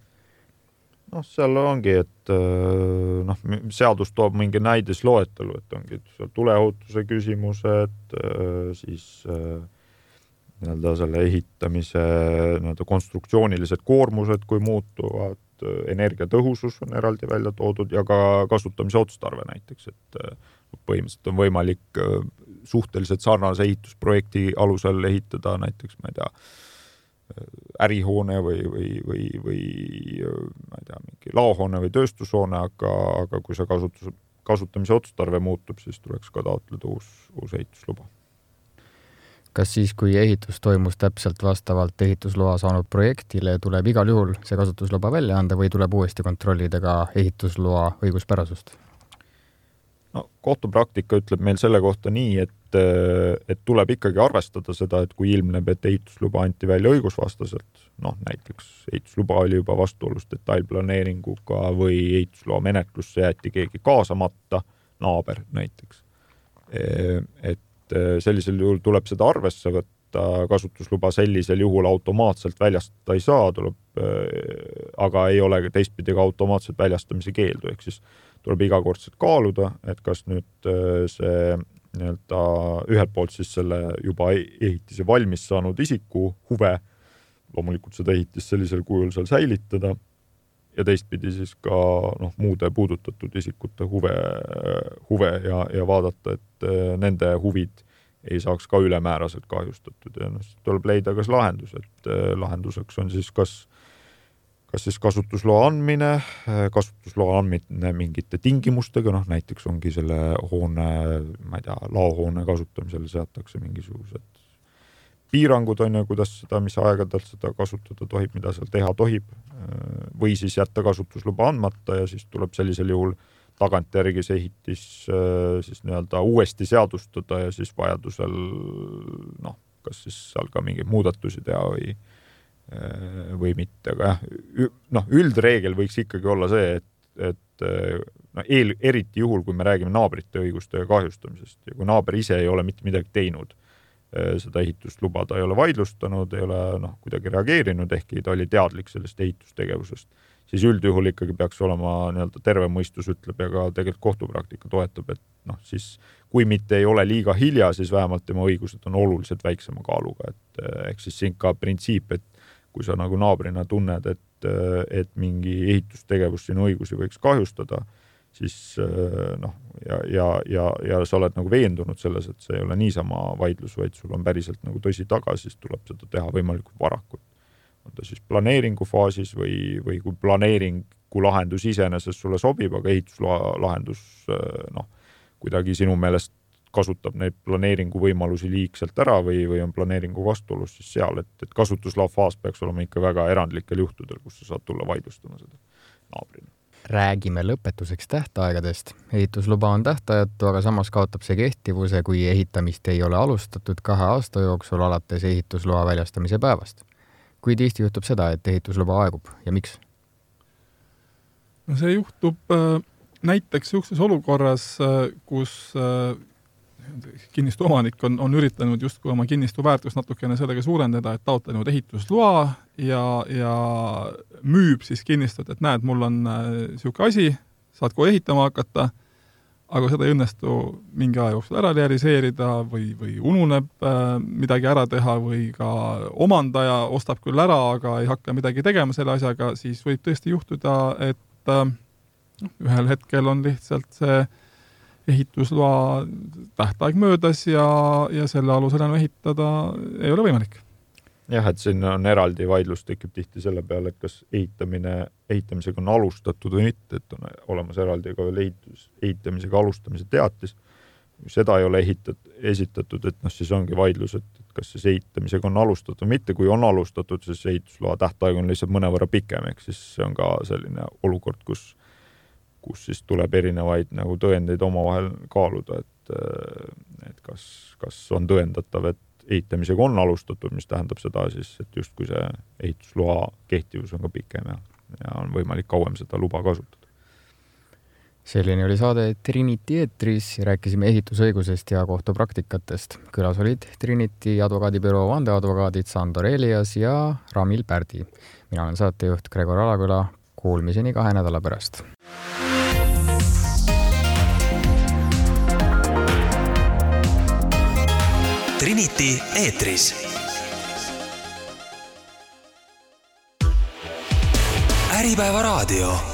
Noh, seal ongi, et noh, seadus toob mingi näidisloetelu, et ongi seal tuleohutuse küsimused, siis nii-öelda selle ehitamise nii-öelda konstruktsioonilised koormused, kui muutuvad, energiatõhusus on eraldi välja toodud ja ka kasutamise otstarve näiteks, et põhimõtteliselt on võimalik suhteliselt sarnase ehitusprojekti alusel ehitada näiteks, ma ei tea, ärihoone või, või, või, või ma ei tea, mingi laohoone või tööstushoone, aga, aga kui see kasutus, kasutamise otstarve muutub, siis tuleks ka taotleda uus, uus ehitusluba. Kas siis, kui ehitus toimus täpselt vastavalt ehitusloa saanud projektile, tuleb igal juhul see kasutusluba välja anda või tuleb uuesti kontrollida ka ehitusloa õiguspärasust? No, kohtupraktika ütleb meil selle kohta nii, et, et tuleb ikkagi arvestada seda, et kui ilmneb, et ehitusluba anti välja õigusvastaselt, noh näiteks ehitusluba oli juba vastuolus detailplaneeringuga või ehitusloa menetlusse jäeti keegi kaasamata, naaber näiteks. Et sellisel juhul tuleb seda arvesse võtta, kasutusluba sellisel juhul automaatselt väljastada ei saa, tuleb, aga ei ole teistpidi ka automaatselt väljastamise keeldu, ehk siis tuleb igakordselt kaaluda, et kas nüüd see nii-öelda ühelt poolt siis selle juba ehitise valmis saanud isiku huve, loomulikult seda ehitis sellisel kujul seal säilitada ja teistpidi siis ka noh, muude puudutatud isikute huve, huve ja, ja vaadata, et nende huvid ei saaks ka ülemääraselt kahjustatud ja noh, tuleb leida kas lahendus, et lahenduseks on siis kas kas siis kasutusloa andmine, kasutusloa andmine mingite tingimustega, noh näiteks ongi selle hoone, ma ei tea, laohoone kasutamisel seatakse mingisugused piirangud on ja kuidas seda, mis aegadelt seda kasutada tohib, mida seal teha tohib, või siis jätta kasutusluba andmata ja siis tuleb sellisel juhul tagantjärgi see ehitis siis nii-öelda uuesti seadustada ja siis vajadusel noh, kas siis seal ka mingeid muudatusi teha või või mitte, aga jah, noh, üldreegel võiks ikkagi olla see, et, et no, eel, eriti juhul, kui me räägime naabrite õiguste ja kahjustamisest ja kui naaber ise ei ole mitte midagi teinud, seda ehitustluba ta ei ole vaidlustanud, ei ole noh, kuidagi reageerinud, ehkki ta oli teadlik sellest ehitustegevusest, siis üldjuhul ikkagi peaks olema nii-öelda terve mõistus ütleb ja ka tegelikult kohtupraktika toetab, et noh, siis kui mitte ei ole liiga hilja, siis vähemalt tema õigused on oluliselt väiksema kaaluga, et ehk siis siin ka printsiip, et kui sa nagu naabrina tunned, et, et mingi ehitustegevus sinu õigusi võiks kahjustada, siis noh, ja, ja, ja, ja sa oled nagu veendunud selles, et see ei ole niisama vaidlus, vaid sul on päriselt nagu tõsi taga, siis tuleb seda teha võimalikult varakult. On ta siis planeeringu faasis või, või kui planeeringu lahendus iseenesest sulle sobib, aga ehitusloa lahendus noh, kuidagi sinu meelest kasutab neid planeeringu võimalusi liigselt ära või, või on planeeringu vastuolus siis seal, et, et kasutusloa faas peaks olema ikka väga erandlikel juhtudel, kus sa saad tulla vaidlustama seda naabrina. Räägime lõpetuseks tähtaegadest. Ehitusluba on tähtajatu, aga samas kaotab see kehtivuse, kui ehitamist ei ole alustatud kahe aasta jooksul alates ehitusloa väljastamise päevast. Kui tihti juhtub seda, et ehitusluba aegub ja miks? No see juhtub äh, näiteks sellises olukorras, äh, kus äh, kinnistu omanik on, on üritanud justkui oma kinnistu väärtust natukene sellega suurendada, et taotlenud ehitusloa ja, ja müüb siis kinnistut, et näed, mul on niisugune asi, saad kohe ehitama hakata, aga seda ei õnnestu mingi aja jooksul ära realiseerida või, või ununeb äh, midagi ära teha või ka omandaja ostab küll ära, aga ei hakka midagi tegema selle asjaga, siis võib tõesti juhtuda, et äh, ühel hetkel on lihtsalt see ehitusloa tähtaeg möödas ja, ja selle alusel enam ehitada ei ole võimalik. Jah, et siin on eraldi vaidlus, tekib tihti selle peale, et kas ehitamine, ehitamisega on alustatud või mitte, et on olemas eraldi ka veel ehitus, ehitamisega alustamise teatis. Kui seda ei ole ehitat, esitatud, et noh, siis ongi vaidlus, et, et kas siis ehitamisega on alustatud või mitte. Kui on alustatud, siis ehitusloa tähtaeg on lihtsalt mõnevõrra pikem, ehk siis see on ka selline olukord, kus kus siis tuleb erinevaid nagu tõendeid omavahel kaaluda, et, et kas, kas on tõendatav, et ehitamisega on alustatud, mis tähendab seda siis, et just kui see ehitusloa kehtivus on ka pikem ja, ja on võimalik kauem seda luba kasutada. Selline oli saade Trinity eetris, rääkisime ehitusõigusest ja kohtupraktikatest. Külas olid Trinity advokaadibüroo vandeadvokaadid Sandor Elias ja Ramil Pärdi. Mina olen saatejuht Gregor Alaküla, kuulmiseni kahe nädala pärast. Trinity eetris. Äripäeva raadio.